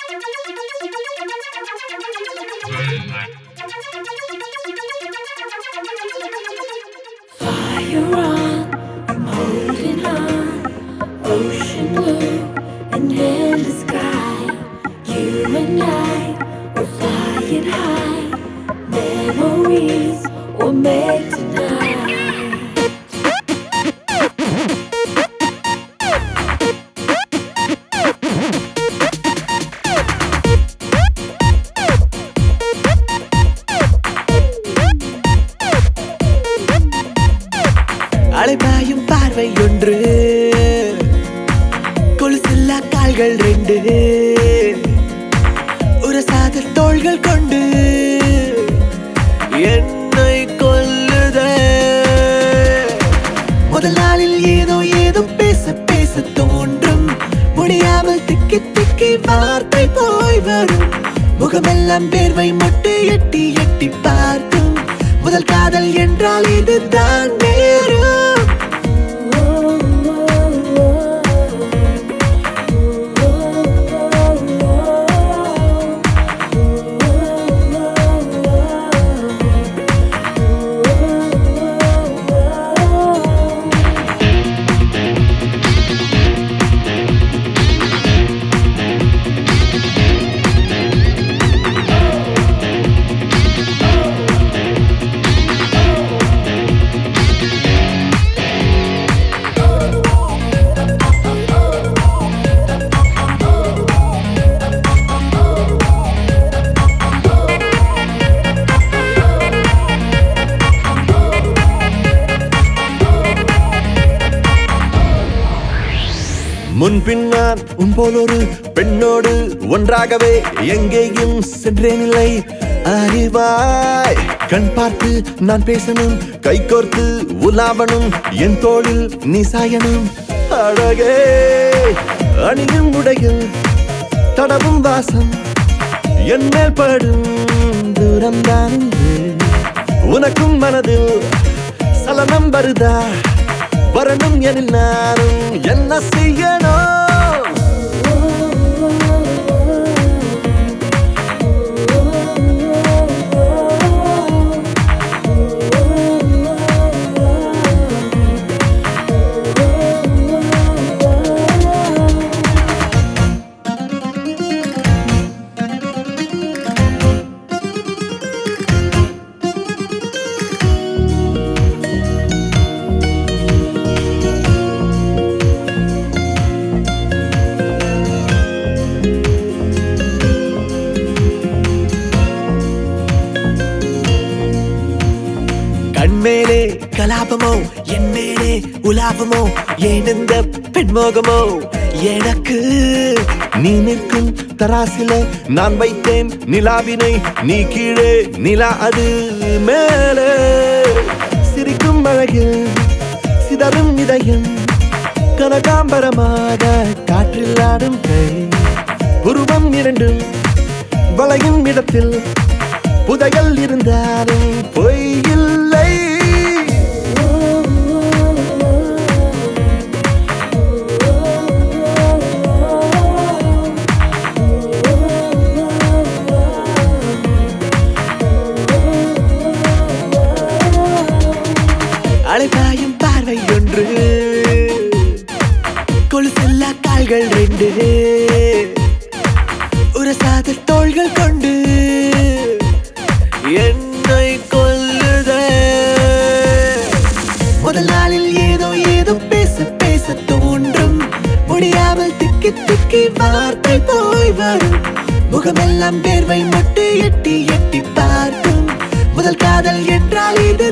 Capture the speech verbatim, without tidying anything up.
Fire on, I'm holding on. Ocean blue and endless sky. You and I, we're flying high. Memories we'll make tonight. அலைபாயும் பார்வை ஒன்று, கொலுசில்லா கால்கள் ரெண்டு, உரசாத தோள்கள் கொண்டு என்னை கொல்லுதே. முதல் நாளில் ஏதோ ஏதோ பேச பேச தோன்றும், முடியாமல் திக்கி திக்கி வார்த்தை போய் வரும். முகமெல்லாம் பேர்வை மொட்டு எட்டி எட்டி பார்க்கும். முதல் காதல் என்றால் இதுதான் நேரும். முன்பின் நான் உன் போலொரு பெண்ணோடு ஒன்றாகவே எங்கேயும் சென்றேனில்லை அறிவாய். கண் பார்த்து நான் பேசணும், கை கோர்த்து உலாவணும், என் தோளில் நீ சாயணும். அழகே அணியும் உடையில் தடவும் வாசம் என் மேல் படும் தூரம் தான். உனக்கும் மனதில் சலனம் வருதா? வரணும் எனில் நானும் என்ன செய்யணும்? கண்மேலே கலாபமோ, என் மேலே உலாபமோ, ஏன் இந்த பெண்மோகமோ எனக்கு? நீ நிற்கும் தராசிலே நான் வைத்தேன் நிலாவினை, நீ கீழே நிலா அது மேலே. சிரிக்கும் அழகில் சிதறும் இதயம் கனகாம்பரமாக காற்றில் ஆடும் கை. உருவம் இரண்டும் வளையும் இடத்தில் புதையல் இருந்தாலும் பொய்யில்லை. அலைபாயும் பார்வை ஒன்று, கொலுசெல்லா கால்கள் ரெண்டு, உரசாத தோள்கள் கொண்டு என்னை கொல்லுதே. முதல் நாளில் ஏதோ ஏதோ பேச பேச தோன்றும், முடியாமல் திக்கி திக்கி வார்த்தை போய் வரும். முகமெல்லாம் பேர்வை மொட்டு எட்டி எட்டி பார்க்கும். முதல் காதல் என்றால் இது